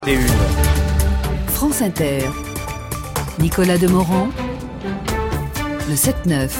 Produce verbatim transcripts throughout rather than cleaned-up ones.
Et une. France Inter. Nicolas Demorand. Le sept neuf.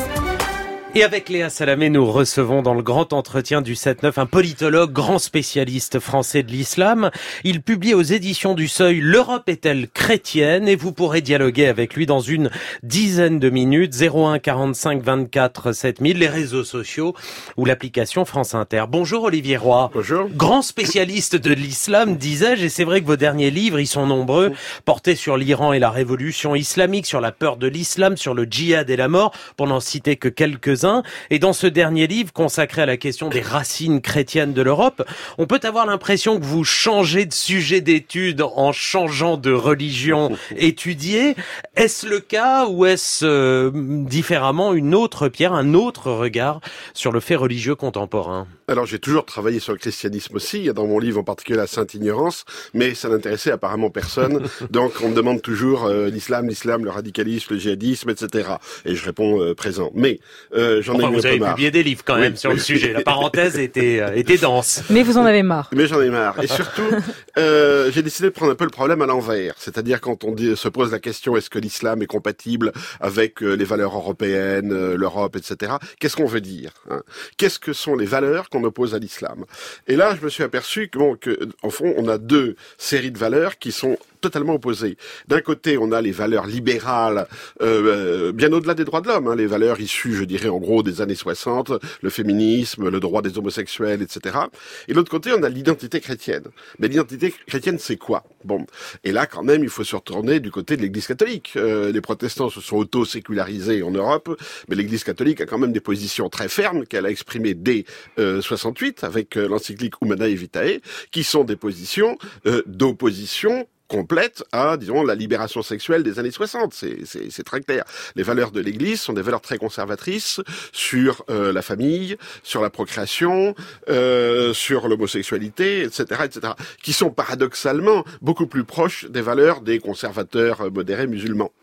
Et avec Léa Salamé, nous recevons dans le grand entretien du sept neuf un politologue, grand spécialiste français de l'islam. Il publie aux éditions du Seuil « L'Europe est-elle chrétienne ?» et vous pourrez dialoguer avec lui dans une dizaine de minutes. zéro un quarante-cinq vingt-quatre sept mille, les réseaux sociaux ou l'application France Inter. Bonjour Olivier Roy. Bonjour. Grand spécialiste de l'islam, disais-je, et c'est vrai que vos derniers livres, ils sont nombreux, portés sur l'Iran et la révolution islamique, sur la peur de l'islam, sur le djihad et la mort, pour n'en citer que quelques Et dans ce dernier livre consacré à la question des racines chrétiennes de l'Europe, on peut avoir l'impression que vous changez de sujet d'étude en changeant de religion étudiée. Est-ce le cas ou est-ce euh, différemment une autre pierre, un autre regard sur le fait religieux contemporain ? Alors j'ai toujours travaillé sur le christianisme aussi, il y a dans mon livre en particulier la Sainte Ignorance, mais ça n'intéressait apparemment personne, donc on me demande toujours euh, l'islam, l'islam, le radicalisme, le djihadisme, et cetera. Et je réponds euh, présent. Mais euh, j'en enfin, ai eu vous un avez peu marre. publié des livres quand même oui, sur oui. le sujet, la parenthèse était, euh, était dense. Mais vous en avez marre. Mais j'en ai marre. Et surtout, euh, j'ai décidé de prendre un peu le problème à l'envers, c'est-à-dire quand on dit, se pose la question est-ce que l'islam est compatible avec euh, les valeurs européennes, euh, l'Europe, et cetera. Qu'est-ce qu'on veut dire hein Qu'est-ce que sont les valeurs qu'on oppose à l'islam. Et là, je me suis aperçu que, bon, que, en fond, on a deux séries de valeurs qui sont totalement opposées. D'un côté, on a les valeurs libérales, euh, bien au-delà des droits de l'homme, hein, les valeurs issues, je dirais, en gros, des années soixante, le féminisme, le droit des homosexuels, et cetera. Et de l'autre côté, on a l'identité chrétienne. Mais l'identité chrétienne, c'est quoi ? Bon, et là, quand même, il faut se retourner du côté de l'Église catholique. Euh, les protestants se sont auto-sécularisés en Europe, mais l'Église catholique a quand même des positions très fermes qu'elle a exprimées dès euh, soixante-huit avec euh, l'encyclique Humanae Vitae, qui sont des positions euh, d'opposition complète à, disons, la libération sexuelle des années soixante. C'est, c'est, c'est très clair. Les valeurs de l'Église sont des valeurs très conservatrices sur euh, la famille, sur la procréation, euh, sur l'homosexualité, et cetera, et cetera, qui sont paradoxalement beaucoup plus proches des valeurs des conservateurs modérés musulmans.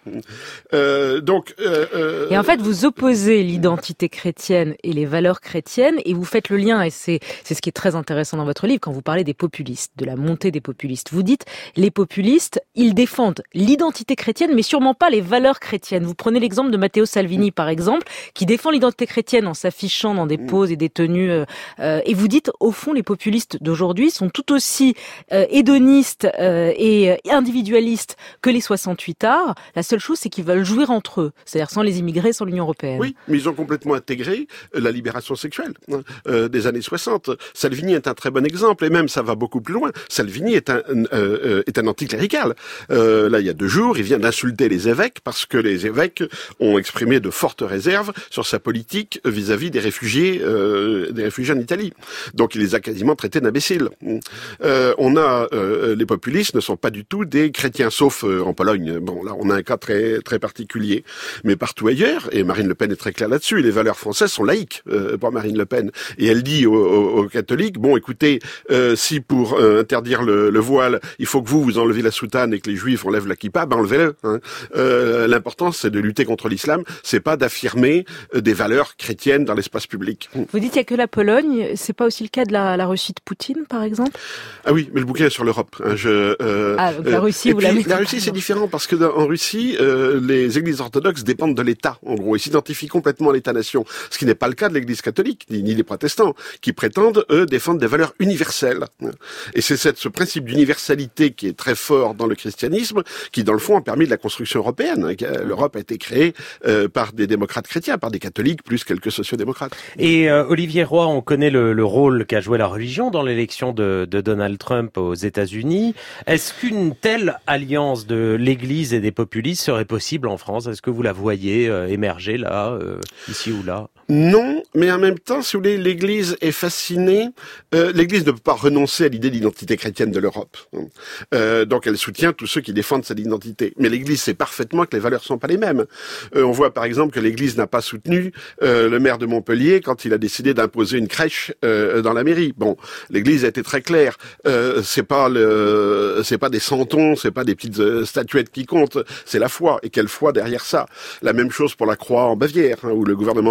Euh, donc, euh, euh, et en fait, vous opposez l'identité chrétienne et les valeurs chrétiennes, et vous faites le lien, et c'est, c'est ce qui est très intéressant dans votre livre, quand vous parlez des populistes, de la montée des populistes. Vous dites, les populistes ils défendent l'identité chrétienne, mais sûrement pas les valeurs chrétiennes. Vous prenez l'exemple de Matteo Salvini, par exemple, qui défend l'identité chrétienne en s'affichant dans des poses et des tenues. Euh, et vous dites, au fond, les populistes d'aujourd'hui sont tout aussi euh, hédonistes euh, et individualistes que les soixante-huitards. La seule chose, c'est qu'ils veulent jouir entre eux, c'est-à-dire sans les immigrés, sans l'Union européenne. Oui, mais ils ont complètement intégré la libération sexuelle euh, des années soixante. Salvini est un très bon exemple, et même ça va beaucoup plus loin. Salvini est un, euh, est un anti clérical. Euh, là, il y a deux jours, il vient d'insulter les évêques parce que les évêques ont exprimé de fortes réserves sur sa politique vis-à-vis des réfugiés, euh, des réfugiés en Italie. Donc, il les a quasiment traités d'imbéciles. Euh, on a, euh, les populistes ne sont pas du tout des chrétiens, sauf euh, en Pologne. Bon, là, on a un cas très très particulier. Mais partout ailleurs, et Marine Le Pen est très claire là-dessus, les valeurs françaises sont laïques euh, pour Marine Le Pen. Et elle dit aux, aux, aux catholiques, bon, écoutez, euh, si pour euh, interdire le, le voile, il faut que vous vous enlevez la soutane et que les juifs enlèvent la kippa, ben enlevez-le. Hein. Euh, l'important, c'est de lutter contre l'islam, c'est pas d'affirmer euh, des valeurs chrétiennes dans l'espace public. Vous dites qu'il y a que la Pologne, c'est pas aussi le cas de la, la Russie de Poutine, par exemple ? Ah oui, mais le bouquin est sur l'Europe. Hein. Je, euh, ah, donc la Russie, euh, vous la mettez. La Russie, c'est différent parce que dans, en Russie, euh, les églises orthodoxes dépendent de l'État. En gros, ils s'identifient complètement à l'État-nation, ce qui n'est pas le cas de l'Église catholique ni, ni des protestants, qui prétendent eux défendre des valeurs universelles. Et c'est cette, ce principe d'universalité qui est très fort dans le christianisme, qui dans le fond a permis de la construction européenne. L'Europe a été créée euh, par des démocrates chrétiens, par des catholiques, plus quelques sociodémocrates. Et euh, Olivier Roy, on connaît le, le rôle qu'a joué la religion dans l'élection de, de Donald Trump aux États-Unis. Est-ce qu'une telle alliance de l'Église et des populistes serait possible en France ? Est-ce que vous la voyez euh, émerger là, euh, ici ou là ? Non, mais en même temps, si vous voulez, l'Église est fascinée. Euh, L'Église ne peut pas renoncer à l'idée d'identité chrétienne de l'Europe. Euh, donc elle soutient tous ceux qui défendent cette identité. Mais l'Église sait parfaitement que les valeurs sont pas les mêmes. Euh, on voit par exemple que l'Église n'a pas soutenu euh, le maire de Montpellier quand il a décidé d'imposer une crèche euh, dans la mairie. Bon, l'Église a été très claire. Euh, c'est pas le, c'est pas des santons, c'est pas des petites euh, statuettes qui comptent. C'est la foi. Et quelle foi derrière ça ? La même chose pour la croix en Bavière, hein, où le gouvernement bavarois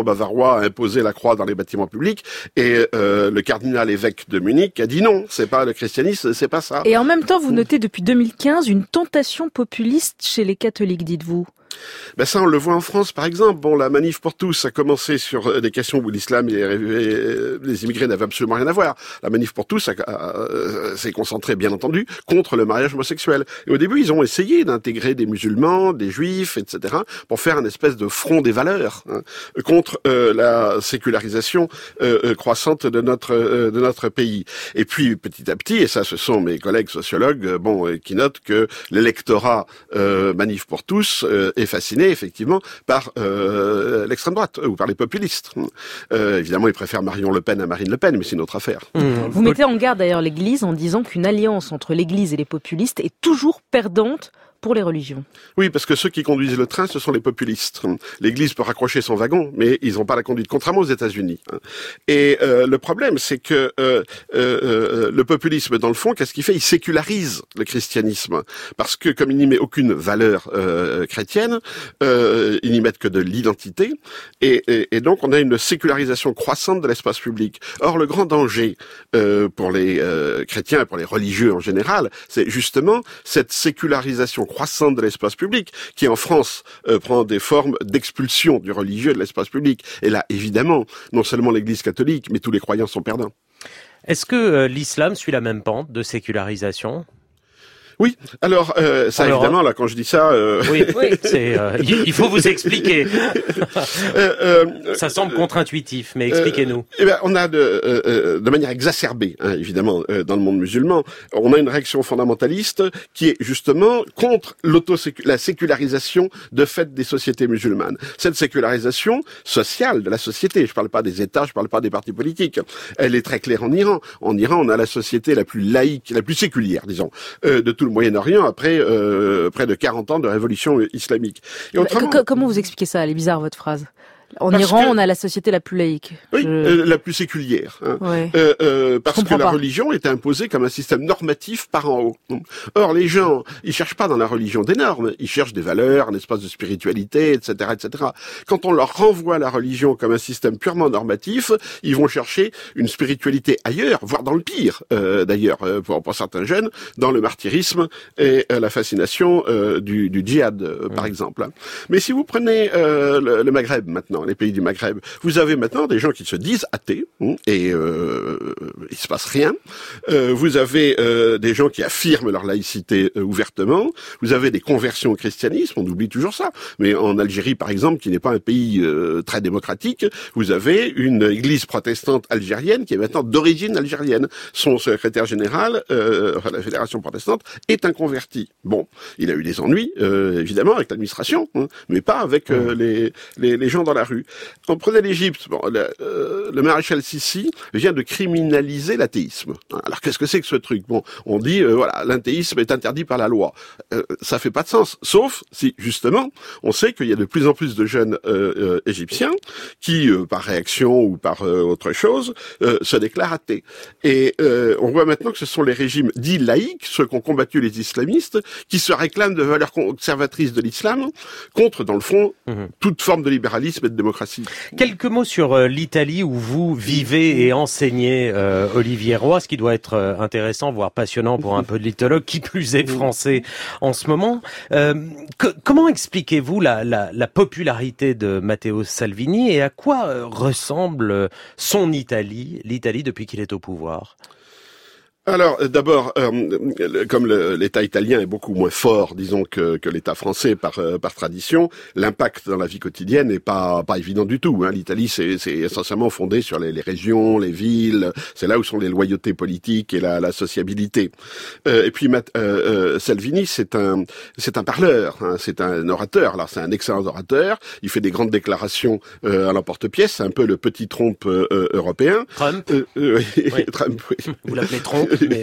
droit à imposer la croix dans les bâtiments publics. Et euh, le cardinal évêque de Munich a dit non, c'est pas le christianisme, c'est pas ça. Et en même temps, vous notez depuis deux mille quinze une tentation populiste chez les catholiques, dites-vous. Ben ça, on le voit en France, par exemple. Bon, la manif pour tous a commencé sur des questions où l'islam et les immigrés n'avaient absolument rien à voir. La manif pour tous s'est concentrée, bien entendu, contre le mariage homosexuel. Et au début, ils ont essayé d'intégrer des musulmans, des juifs, et cetera, pour faire une espèce de front des valeurs hein, contre euh, la sécularisation euh, croissante de notre euh, de notre pays. Et puis, petit à petit, et ça, ce sont mes collègues sociologues, euh, bon, euh, qui notent que l'électorat euh, manif pour tous euh, est fasciné effectivement par euh, l'extrême droite ou par les populistes. Euh, évidemment, ils préfèrent Marion Le Pen à Marine Le Pen, mais c'est une autre affaire. Mmh. Vous mettez en garde d'ailleurs l'Église en disant qu'une alliance entre l'Église et les populistes est toujours perdante pour les religions. Oui, parce que ceux qui conduisent le train, ce sont les populistes. L'Église peut raccrocher son wagon, mais ils n'ont pas la conduite, contrairement aux États-Unis. Et euh, le problème, c'est que euh, euh, le populisme, dans le fond, qu'est-ce qu'il fait ? Il sécularise le christianisme, parce que comme il n'y met aucune valeur euh, chrétienne, euh, il n'y met que de l'identité, et, et, et donc on a une sécularisation croissante de l'espace public. Or, le grand danger euh, pour les euh, chrétiens et pour les religieux en général, c'est justement cette sécularisation croissante de l'espace public, qui en France euh, prend des formes d'expulsion du religieux de l'espace public. Et là, évidemment, non seulement l'Église catholique, mais tous les croyants sont perdants. Est-ce que euh, l'islam suit la même pente de sécularisation ? Oui, alors euh, ça alors, évidemment là quand je dis ça, euh... oui, oui, c'est euh, il faut vous expliquer. euh, euh, ça semble contre-intuitif, mais expliquez-nous. Euh, eh ben, on a de, euh, de manière exacerbée, hein, évidemment, euh, dans le monde musulman, on a une réaction fondamentaliste qui est justement contre l'auto la sécularisation de fait des sociétés musulmanes. Cette sécularisation sociale de la société, je parle pas des États, je parle pas des partis politiques. Elle est très claire en Iran. En Iran, on a la société la plus laïque, la plus séculière, disons, euh, de tout le Moyen-Orient après euh, près de quarante ans de révolution islamique. Et autrement... Comment vous expliquez ça ? Elle est bizarre votre phrase. En parce Iran, que... on a la société la plus laïque. Oui, je... euh, la plus séculière. Hein. Ouais. Euh, euh, parce que la pas. religion est imposée comme un système normatif par en haut. Or, les gens, ils cherchent pas dans la religion des normes, ils cherchent des valeurs, un espace de spiritualité, et cetera, et cetera. Quand on leur renvoie la religion comme un système purement normatif, ils vont chercher une spiritualité ailleurs, voire dans le pire, euh, d'ailleurs, pour, pour certains jeunes, dans le martyrisme et euh, la fascination euh, du, du djihad, euh, mmh. par exemple. Mais si vous prenez euh, le, le Maghreb maintenant, les pays du Maghreb, vous avez maintenant des gens qui se disent athées et euh, il se passe rien. Euh, vous avez euh, des gens qui affirment leur laïcité euh, ouvertement. Vous avez des conversions au christianisme, on oublie toujours ça. Mais en Algérie, par exemple, qui n'est pas un pays euh, très démocratique, vous avez une église protestante algérienne qui est maintenant d'origine algérienne. Son secrétaire général, euh, la fédération protestante, est un converti. Bon, il a eu des ennuis, euh, évidemment, avec l'administration, hein, mais pas avec euh, les, les, les gens dans la rue. On prenait l'Égypte, bon, le, euh, le maréchal Sissi vient de criminaliser l'athéisme. Alors qu'est-ce que c'est que ce truc ? Bon, on dit euh, voilà, l'athéisme est interdit par la loi. Euh, ça fait pas de sens, sauf si justement on sait qu'il y a de plus en plus de jeunes euh, euh, égyptiens qui, euh, par réaction ou par euh, autre chose, euh, se déclarent athées. Et euh, on voit maintenant que ce sont les régimes dits laïques, ceux qu'ont combattu les islamistes, qui se réclament de valeurs conservatrices de l'islam contre, dans le fond, mmh. toute forme de libéralisme et de démocratie. Quelques mots sur euh, l'Italie où vous vivez et enseignez, euh, Olivier Roy, ce qui doit être euh, intéressant, voire passionnant pour un politologue, qui plus est français en ce moment. Euh, que, comment expliquez-vous la, la, la popularité de Matteo Salvini et à quoi euh, ressemble son Italie, l'Italie depuis qu'il est au pouvoir ? Alors, d'abord, euh, comme le, l'État italien est beaucoup moins fort, disons, que, que l'État français par euh, par tradition, l'impact dans la vie quotidienne n'est pas pas évident du tout. Hein. L'Italie, c'est, c'est essentiellement fondé sur les, les régions, les villes. C'est là où sont les loyautés politiques et la, la sociabilité. Euh, et puis, Matt, euh, euh, Salvini, c'est un c'est un parleur, hein. C'est un orateur. Alors, c'est un excellent orateur. Il fait des grandes déclarations euh, à l'emporte-pièce. C'est un peu le petit Trump euh, européen. Trump. Euh, euh, oui. Trump. Oui. Vous l'appelez Trump. Mais...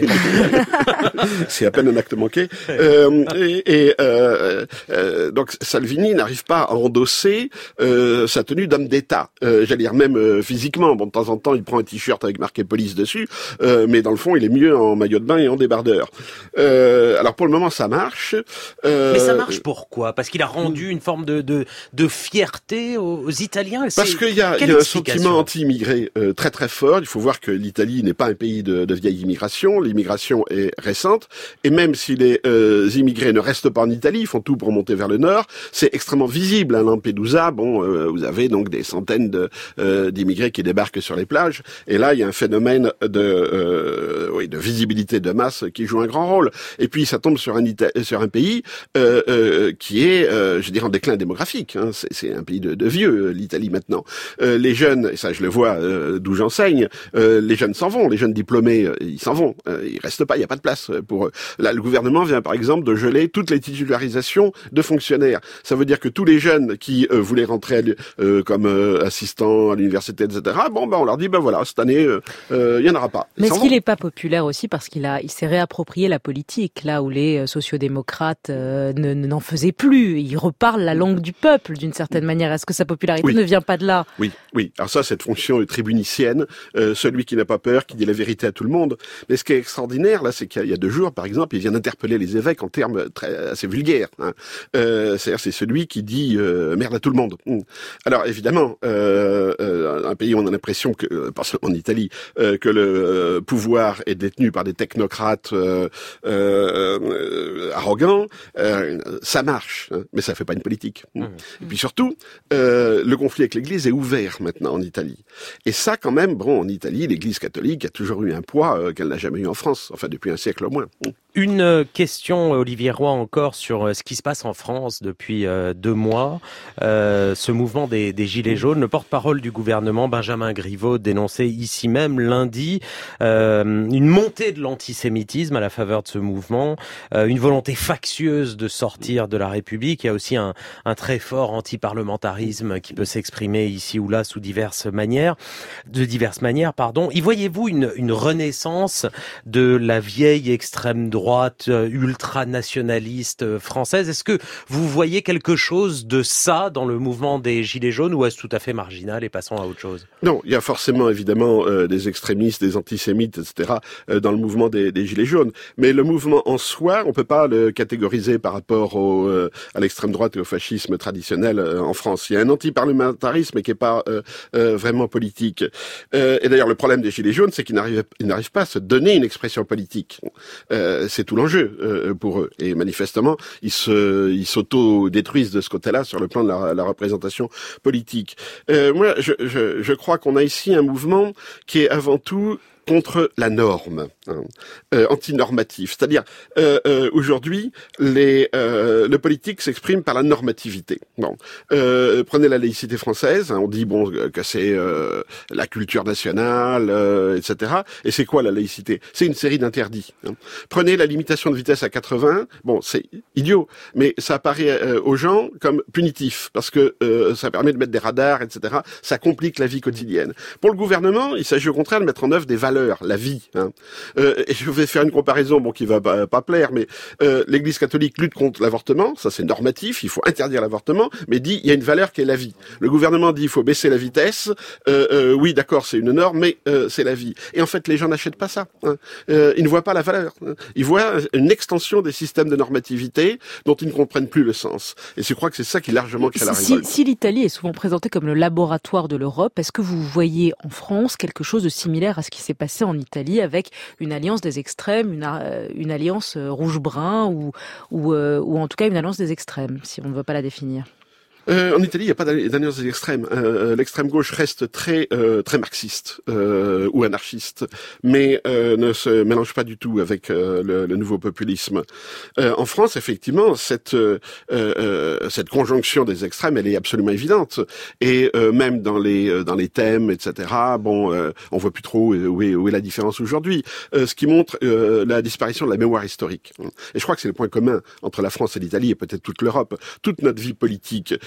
c'est à peine un acte manqué. Euh, et et euh, euh, donc Salvini n'arrive pas à endosser euh, sa tenue d'homme d'État. Euh, j'allais dire même euh, physiquement. Bon, de temps en temps, il prend un t-shirt avec marqué police dessus, euh, mais dans le fond, il est mieux en maillot de bain et en débardeur. Euh, alors pour le moment, ça marche. Euh, mais ça marche pourquoi? Parce qu'il a rendu une forme de de, de fierté aux, aux Italiens. Parce qu'il y a, il y a un sentiment anti-immigré euh, très très fort. Il faut voir que l'Italie n'est pas un pays de, de vieille immigration. L'immigration est récente. Et même si les euh, immigrés ne restent pas en Italie, ils font tout pour monter vers le nord, c'est extrêmement visible. À Lampedusa, bon, euh, vous avez donc des centaines de, euh, d'immigrés qui débarquent sur les plages. Et là, il y a un phénomène de, euh, oui, de visibilité de masse qui joue un grand rôle. Et puis, ça tombe sur un, Ita- sur un pays euh, euh, qui est, euh, je dirais, en déclin démographique. Hein. C'est, c'est un pays de, de vieux, l'Italie maintenant. Euh, les jeunes, et ça je le vois euh, d'où j'enseigne, euh, les jeunes s'en vont, les jeunes diplômés, euh, ils s'en vont. Euh, ils restent pas, il n'y a pas de place pour eux. Là, le gouvernement vient par exemple de geler toutes les titularisations de fonctionnaires. Ça veut dire que tous les jeunes qui euh, voulaient rentrer euh, comme euh, assistants à l'université, et cetera, bon, ben on leur dit, ben voilà, cette année, il euh, euh, y en aura pas. Ils Mais est-ce qu'il n'est pas populaire aussi parce qu'il a, il s'est réapproprié la politique, là où les sociodémocrates euh, ne, n'en faisaient plus. Il reparle la langue du peuple d'une certaine manière. Est-ce que sa popularité oui. ne vient pas de là? Oui, oui. Alors ça, cette fonction tribunicienne, euh, celui qui n'a pas peur, qui dit la vérité à tout le monde. Mais ce qui est extraordinaire, là, c'est qu'il y a deux jours, par exemple, il vient d'interpeller les évêques en termes très assez vulgaires. Hein. Euh, c'est-à-dire, c'est celui qui dit euh, merde à tout le monde. Hum. Alors évidemment, euh, euh, un pays où on a l'impression que, euh, pas seulement en Italie, euh, que le euh, pouvoir est détenu par des technocrates euh, euh, euh, arrogants, euh, ça marche, hein, mais ça fait pas une politique. Hum. Mmh. Et puis surtout, euh, le conflit avec l'Église est ouvert maintenant en Italie. Et ça, quand même, bon, en Italie, l'Église catholique a toujours eu un poids euh, qu'elle n'a jamais eu en France, enfin depuis un siècle au moins. Hum. Une question, Olivier Roy, encore sur ce qui se passe en France depuis euh, deux mois. Euh, ce mouvement des, des Gilets jaunes, le porte-parole du gouvernement, Benjamin Griveaux, dénonçait ici même lundi euh, une montée de l'antisémitisme à la faveur de ce mouvement, euh, une volonté factieuse de sortir de la République. Il y a aussi un, un très fort antiparlementarisme qui peut s'exprimer ici ou là sous diverses manières, de diverses manières, pardon. Y voyez-vous une, une renaissance de la vieille extrême droite droite ultranationaliste française? Est-ce que vous voyez quelque chose de ça dans le mouvement des Gilets jaunes ou est-ce tout à fait marginal et passons à autre chose? Non, il y a forcément évidemment euh, des extrémistes, des antisémites, et cetera euh, dans le mouvement des, des Gilets jaunes. Mais le mouvement en soi, on peut pas le catégoriser par rapport au, euh, à l'extrême droite et au fascisme traditionnel euh, en France. Il y a un antiparlementarisme qui est pas euh, euh, vraiment politique. Euh, et d'ailleurs, le problème des Gilets jaunes, c'est qu'ils n'arrivent, ils n'arrivent pas à se donner une expression politique. Euh, c'est tout l'enjeu euh, pour eux. Et manifestement, ils se, ils s'auto-détruisent de ce côté-là sur le plan de la, la représentation politique. Euh, moi, je, je, je crois qu'on a ici un mouvement qui est avant tout contre la norme, hein, euh, antinormatif. C'est-à-dire, euh, euh, aujourd'hui, les, euh, le politique s'exprime par la normativité. Bon, euh, prenez la laïcité française, hein, on dit bon que c'est euh, la culture nationale, euh, et cetera. Et c'est quoi la laïcité? C'est une série d'interdits. Hein. Prenez la limitation de vitesse à quatre-vingts, bon, c'est idiot, mais ça apparaît euh, aux gens comme punitif, parce que euh, ça permet de mettre des radars, et cetera. Ça complique la vie quotidienne. Pour le gouvernement, il s'agit au contraire de mettre en œuvre des valeurs, la vie. Hein. Euh, et je vais faire une comparaison, bon, qui va pas, pas plaire, mais euh, l'Église catholique lutte contre l'avortement, ça c'est normatif, il faut interdire l'avortement, mais dit il y a une valeur qui est la vie. Le gouvernement dit il faut baisser la vitesse, euh, euh, oui d'accord c'est une norme, mais euh, c'est la vie. Et en fait les gens n'achètent pas ça. Hein. Euh, ils ne voient pas la valeur. Hein. Ils voient une extension des systèmes de normativité dont ils ne comprennent plus le sens. Et je crois que c'est ça qui largement crée la révolte. Si, si l'Italie est souvent présentée comme le laboratoire de l'Europe, est-ce que vous voyez en France quelque chose de similaire à ce qui s'est passé en Italie avec une alliance des extrêmes, une, euh, une alliance euh, rouge-brun ou, ou, euh, ou en tout cas une alliance des extrêmes, si on ne veut pas la définir? Euh, en Italie, il n'y a pas d'alliance des extrêmes. Euh, l'extrême gauche reste très très, très marxiste euh, ou anarchiste, mais euh, ne se mélange pas du tout avec euh, le, le nouveau populisme. Euh, en France, effectivement, cette euh, euh, cette conjonction des extrêmes, elle est absolument évidente. Et euh, même dans les dans les thèmes, et cetera. Bon, euh, on voit plus trop où est, où est la différence aujourd'hui. Euh, ce qui montre euh, la disparition de la mémoire historique. Et je crois que c'est le point commun entre la France et l'Italie et peut-être toute l'Europe. Toute notre vie politique,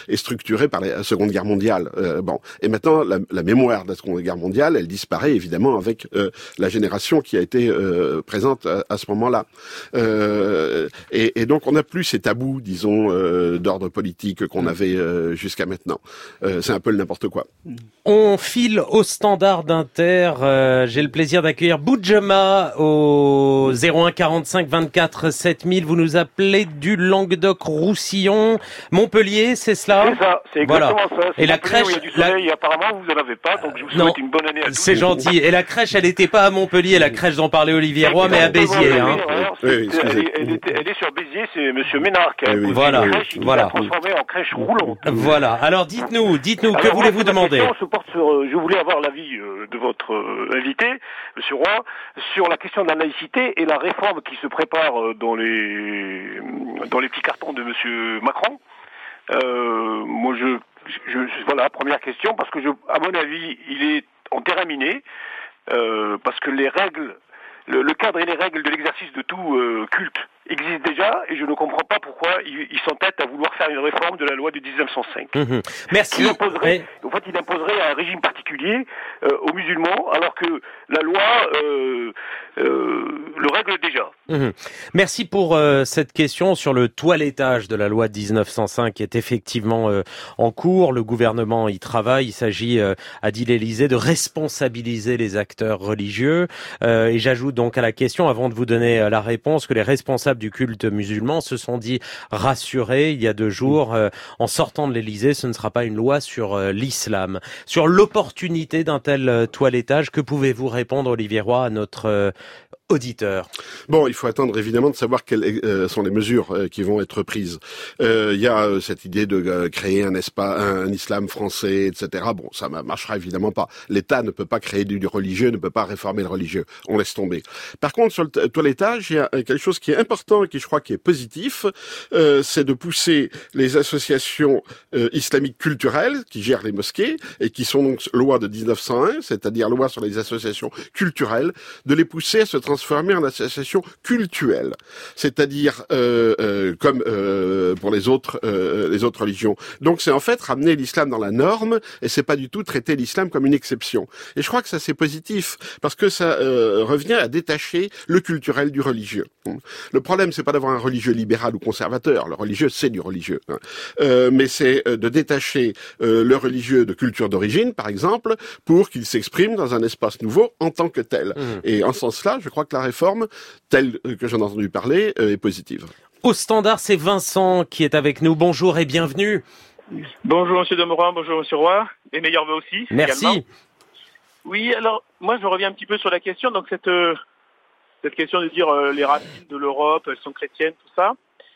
est structurée par la Seconde Guerre mondiale. Euh, bon, et maintenant la, la mémoire de la Seconde Guerre mondiale, elle disparaît évidemment avec euh, la génération qui a été euh, présente à, à ce moment-là. Euh, et, et donc on n'a plus ces tabous, disons, euh, d'ordre politique qu'on avait euh, jusqu'à maintenant. Euh, c'est un peu le n'importe quoi. On file au standard d'Inter. Euh, j'ai le plaisir d'accueillir Boudjema au zéro un quarante-cinq vingt-quatre sept mille. Vous nous appelez du Languedoc-Roussillon, Montpellier, c'est cela? C'est ça, c'est exactement voilà. ça. C'est et la crèche, crèche, il y a du soleil, la... apparemment vous en avez pas, donc je vous souhaite non, une bonne année à tous. C'est gentil. Et la crèche, elle n'était pas à Montpellier, la crèche dont parlait Olivier Roy, mais à Béziers. Hein. Oui, oui, elle, est, elle, est, elle est sur Béziers, c'est Monsieur Ménard qui a oui, voilà, crèche, il voilà. l'a transformée en crèche roulante. Voilà. Alors dites-nous, dites-nous, que voulez-vous demander? Se porte sur, je voulais avoir l'avis de votre invité, Monsieur Roy, sur la question de la laïcité et la réforme qui se prépare dans les dans les petits cartons de Monsieur Macron. Euh, moi, je, je, je voilà, première question, parce que je, à mon avis, il est en terrain miné, euh, parce que les règles, le, le cadre et les règles de l'exercice de tout euh, culte existent déjà, et je ne comprends pas pourquoi ils il s'entêtent à vouloir faire une réforme de la loi de dix-neuf cent cinq. Mmh. Merci. Il imposerait, et... En fait, il imposerait un régime particulier euh, aux musulmans, alors que la loi euh, euh, le règle déjà. Mmh. Merci pour euh, cette question sur le toilettage de la loi de dix-neuf cent cinq qui est effectivement euh, en cours. Le gouvernement y travaille. Il s'agit, euh, a dit l'Élysée, de responsabiliser les acteurs religieux. Euh, et j'ajoute donc à la question, avant de vous donner euh, la réponse, que les responsables du culte musulman se sont dit rassurés il y a deux jours euh, en sortant de l'Élysée. Ce ne sera pas une loi sur euh, l'islam. Sur l'opportunité d'un tel euh, toilettage, que pouvez-vous répondre, Olivier Roy, à notre euh, auditeur? Bon, il faut attendre évidemment de savoir quelles euh, sont les mesures euh, qui vont être prises. Euh, il y a euh, cette idée de euh, créer un espace, un, un islam français, et cetera. Bon, ça ne marchera évidemment pas. L'État ne peut pas créer du, du religieux, ne peut pas réformer le religieux. On laisse tomber. Par contre, sur le t- toilettage, il y a quelque chose qui est important et qui, je crois, qui est positif. Euh, c'est de pousser les associations euh, islamiques culturelles qui gèrent les mosquées et qui sont donc loi de dix-neuf cent un, c'est-à-dire loi sur les associations culturelles, de les pousser à se transformer transformer en association cultuelle, c'est-à-dire euh, euh, comme euh, pour les autres euh, les autres religions. Donc c'est en fait ramener l'islam dans la norme et c'est pas du tout traiter l'islam comme une exception. Et je crois que ça c'est positif parce que ça euh, revient à détacher le culturel du religieux. Le problème c'est pas d'avoir un religieux libéral ou conservateur. Le religieux c'est du religieux, hein. euh, mais c'est de détacher euh, le religieux de culture d'origine, par exemple, pour qu'il s'exprime dans un espace nouveau en tant que tel. Mmh. Et en ce sens-là, je crois que la réforme, telle que j'en ai entendu parler, euh, est positive. Au standard, c'est Vincent qui est avec nous. Bonjour et bienvenue. Bonjour Monsieur Demorin, bonjour Monsieur Roy, et meilleurs vœux aussi. Merci. Également. Oui, alors moi je reviens un petit peu sur la question, donc cette euh, cette question de dire euh, les racines de l'Europe, elles sont chrétiennes, tout ça.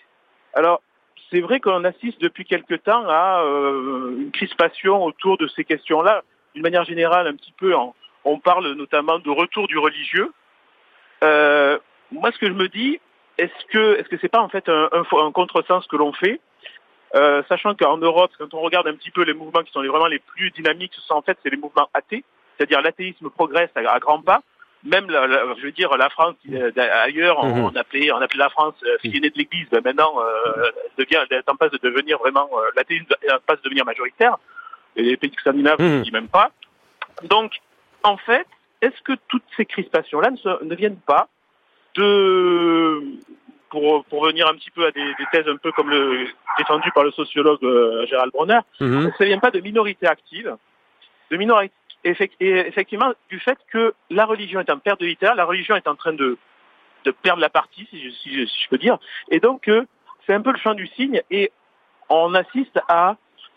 Alors c'est vrai qu'on assiste depuis quelque temps à euh, une crispation autour de ces questions-là. D'une manière générale, un petit peu, en, on parle notamment de retour du religieux. Euh, moi, ce que je me dis, est-ce que est-ce que c'est pas en fait un, un, un contresens que l'on fait, euh, sachant qu'en Europe, quand on regarde un petit peu les mouvements qui sont les, vraiment les plus dynamiques, ce sont en fait c'est les mouvements athées, c'est-à-dire l'athéisme progresse à, à grands pas. Même, la, la, je veux dire, la France euh, ailleurs, on, on appelait on appelait la France euh, fille aînée de l'Église. Ben maintenant, euh, devient est en passe de devenir vraiment euh, l'athéisme est en passe de devenir majoritaire. Et les pays scandinaves, je ne dis même pas. Donc, en fait. Est-ce que toutes ces crispations-là ne, se, ne viennent pas de, pour, pour venir un petit peu à des, des thèses un peu comme le défendu par le sociologue euh, Gérald Bronner, mm-hmm. est-ce que ça ne vient pas de minorités actives, de minorités, effect, et effectivement du fait que la religion est en perte de littéraire, la religion est en train de, de perdre la partie, si je, si je, si je peux dire, et donc euh, c'est un peu le champ du cygne, et on assiste à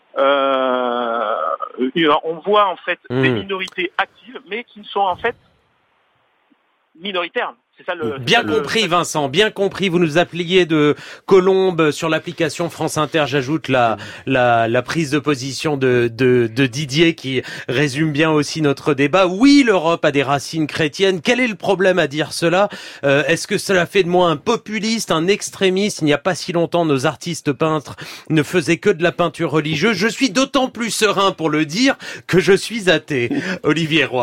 Euh, on voit en fait mmh. des minorités actives, mais qui sont en fait minoritaires. C'est ça le. Bien ça compris, le... Vincent. Bien compris. Vous nous appeliez de Colombe sur l'application France Inter. J'ajoute la la, la prise de position de, de de Didier qui résume bien aussi notre débat. Oui, l'Europe a des racines chrétiennes. Quel est le problème à dire cela ? euh, Est-ce que cela fait de moi un populiste, un extrémiste ? Il n'y a pas si longtemps, nos artistes peintres ne faisaient que de la peinture religieuse. Je suis d'autant plus serein pour le dire que je suis athée. Olivier Roy.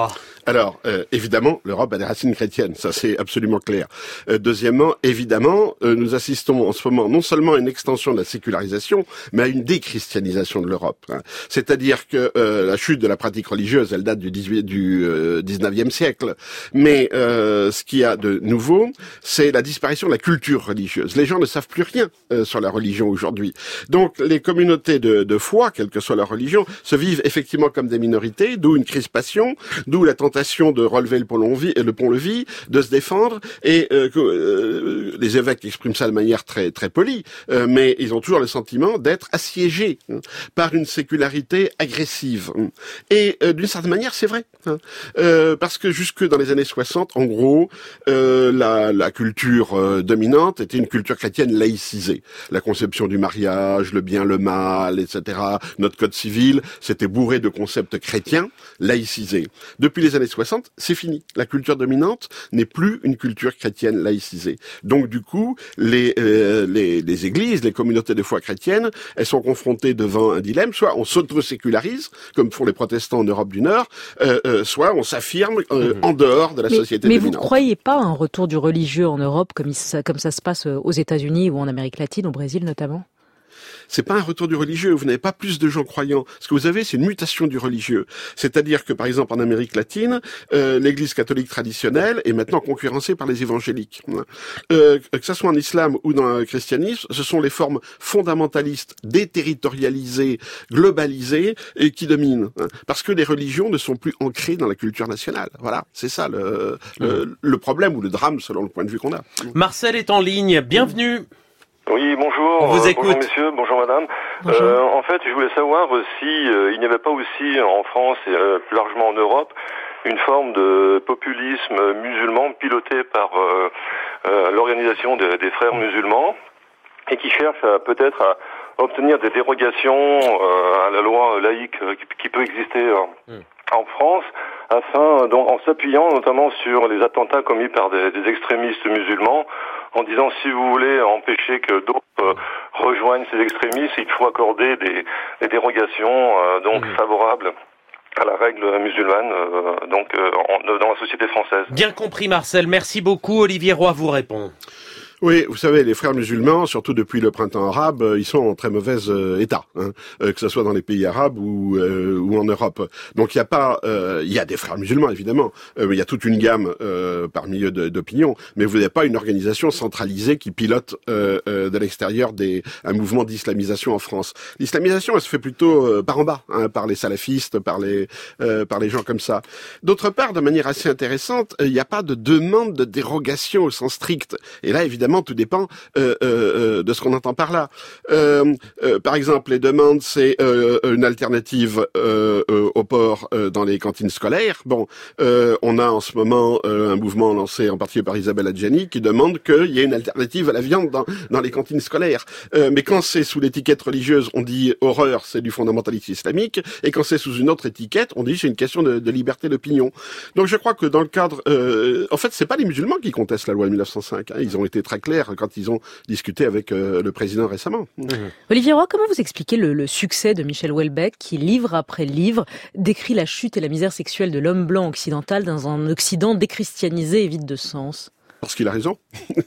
Alors, euh, évidemment, l'Europe a des racines chrétiennes, ça c'est absolument clair. Euh, deuxièmement, évidemment, euh, nous assistons en ce moment non seulement à une extension de la sécularisation, mais à une déchristianisation de l'Europe. Hein. C'est-à-dire que euh, la chute de la pratique religieuse, elle date du, dix-huit, du euh, dix-neuvième siècle. Mais euh, ce qu'il y a de nouveau, c'est la disparition de la culture religieuse. Les gens ne savent plus rien euh, sur la religion aujourd'hui. Donc, les communautés de, de foi, quelle que soit leur religion, se vivent effectivement comme des minorités, d'où une crispation, d'où la tentation de relever le pont-levis, le pont-levis, de se défendre, et euh, que, euh, les évêques expriment ça de manière très très polie, euh, mais ils ont toujours le sentiment d'être assiégés hein, par une sécularité agressive. Et euh, d'une certaine manière, c'est vrai, hein, euh, parce que jusque dans les années soixante, en gros, euh, la, la culture euh, dominante était une culture chrétienne laïcisée. La conception du mariage, le bien, le mal, et cetera. Notre code civil, c'était bourré de concepts chrétiens laïcisés. Depuis les années soixante, c'est fini. La culture dominante n'est plus une culture chrétienne laïcisée. Donc du coup, les, euh, les, les églises, les communautés de foi chrétiennes, elles sont confrontées devant un dilemme. Soit on s'auto-sécularise, comme font les protestants en Europe du Nord, euh, euh, soit on s'affirme euh, en dehors de la mais, société mais dominante. Mais vous ne croyez pas à un retour du religieux en Europe, comme, il, comme ça se passe aux États-Unis ou en Amérique latine, au Brésil notamment ? C'est pas un retour du religieux, vous n'avez pas plus de gens croyants. Ce que vous avez, c'est une mutation du religieux. C'est-à-dire que, par exemple, en Amérique latine, euh, l'église catholique traditionnelle est maintenant concurrencée par les évangéliques. Euh, que ce soit en islam ou dans le christianisme, ce sont les formes fondamentalistes, déterritorialisées, globalisées, et qui dominent. Parce que les religions ne sont plus ancrées dans la culture nationale. Voilà, c'est ça le, le, le problème ou le drame, selon le point de vue qu'on a. Marcel est en ligne, bienvenue. Oui, bonjour. On vous écoute. Bonjour messieurs, bonjour madame. Bonjour. Euh, en fait, je voulais savoir si euh, il n'y avait pas aussi en France et euh, plus largement en Europe une forme de populisme musulman piloté par euh, euh, l'organisation de, des frères musulmans et qui cherche à, peut-être à obtenir des dérogations euh, à la loi laïque euh, qui, qui peut exister euh, mm. en France, afin, donc, en s'appuyant notamment sur les attentats commis par des, des extrémistes musulmans, en disant si vous voulez empêcher que d'autres euh, rejoignent ces extrémistes, il faut accorder des, des dérogations euh, donc mmh. favorables à la règle musulmane euh, donc euh, en, dans la société française. Bien compris Marcel, merci beaucoup. Olivier Roy vous répond. Oui, vous savez, les frères musulmans, surtout depuis le printemps arabe, ils sont en très mauvais euh, état, hein, euh, que ce soit dans les pays arabes ou euh, ou en Europe. Donc il y a pas, euh, il y a des frères musulmans évidemment, euh, mais il y a toute une gamme euh, parmi eux d'opinions, mais vous n'avez pas une organisation centralisée qui pilote euh, euh, de l'extérieur des un mouvement d'islamisation en France. L'islamisation, elle se fait plutôt euh, par en bas, hein, par les salafistes, par les euh, par les gens comme ça. D'autre part, de manière assez intéressante, il n'y a pas de demande de dérogation au sens strict. Et là, évidemment, tout dépend euh, euh, de ce qu'on entend par là. Euh, euh, par exemple, les demandes, c'est euh, une alternative euh, euh, au porc euh, dans les cantines scolaires. Bon, euh, on a en ce moment euh, un mouvement lancé en particulier par Isabelle Adjani qui demande qu'il y ait une alternative à la viande dans, dans les cantines scolaires. Euh, mais quand c'est sous l'étiquette religieuse, on dit horreur, c'est du fondamentalisme islamique, et quand c'est sous une autre étiquette, on dit c'est une question de, de liberté d'opinion. Donc je crois que dans le cadre, euh, en fait, c'est pas les musulmans qui contestent la loi de mille neuf cent cinq. Hein, ils ont été très clair quand ils ont discuté avec euh, le président récemment. Mmh. Olivier Roy, comment vous expliquez le, le succès de Michel Houellebecq qui, livre après livre, décrit la chute et la misère sexuelle de l'homme blanc occidental dans un Occident déchristianisé et vide de sens ? Parce qu'il a raison,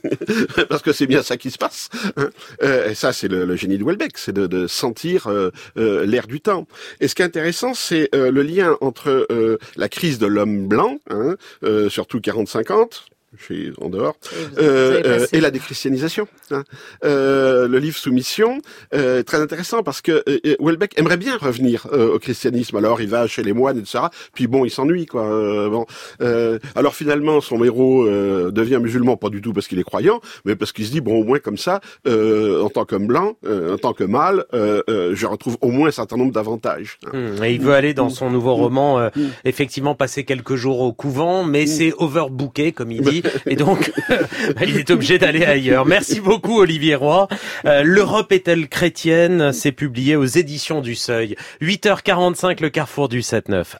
parce que c'est bien ça qui se passe. Euh, et ça, c'est le, le génie de Houellebecq, c'est de, de sentir euh, euh, l'air du temps. Et ce qui est intéressant, c'est euh, le lien entre euh, la crise de l'homme blanc, hein, euh, surtout quarante cinquante, chez en dehors, et, euh, euh, et la déchristianisation. Hein. Euh, le livre Soumission euh, est très intéressant parce que euh, Houellebecq aimerait bien revenir euh, au christianisme. Alors il va chez les moines, et cetera. Puis bon, il s'ennuie, quoi. Euh, bon, euh, alors finalement, son héros euh, devient musulman, pas du tout parce qu'il est croyant, mais parce qu'il se dit bon, au moins comme ça, euh, en tant qu'homme blanc, euh, en tant que mâle, euh, euh, je retrouve au moins un certain nombre d'avantages. Hein. Mmh, et il veut aller dans son nouveau roman, euh, mmh. effectivement passer quelques jours au couvent, mais mmh. c'est overbooké, comme il dit. Et donc, il est obligé d'aller ailleurs. Merci beaucoup, Olivier Roy. Euh, L'Europe est-elle chrétienne? C'est publié aux éditions du Seuil. huit heures quarante-cinq, le carrefour du sept neuf.